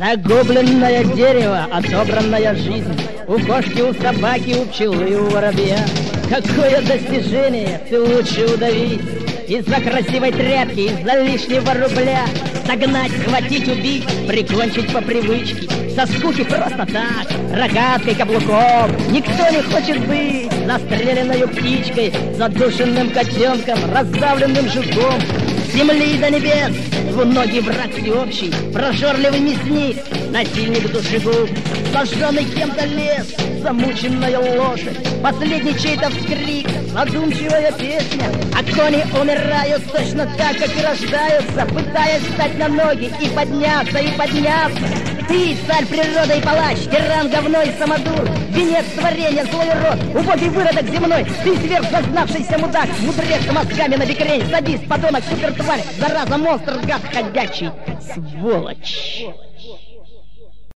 Загубленное дерево, отобранная жизнь. У кошки, у собаки, у пчелы, у воробья. Какое достижение, ты лучше удавись. Из-за красивой тряпки, из-за лишнего рубля. Согнать, схватить, убить, прикончить по привычке. Со скуки просто так, рогаткой, каблуком. Никто не хочет быть застреленной птичкой, задушенным котенком, раздавленным жуком. С земли до небес двуногий враг всеобщий, прожорливый мясник, насильник душегуб. Сожженный кем-то лес, замученная лошадь, последний чей-то вскрик, задумчивая песня. А кони умирают точно так, как и рождаются, пытаясь встать на ноги и подняться, и подняться. Ты, царь природы и палач, тиран, говно и самодур, венец творения, злой род, убогий выродок земной. Ты сверхзазнавшийся мудак, мудрец с мозгами на бекрень, садист, подонок, супертварь, зараза, монстр, гад ходячий, сволочь.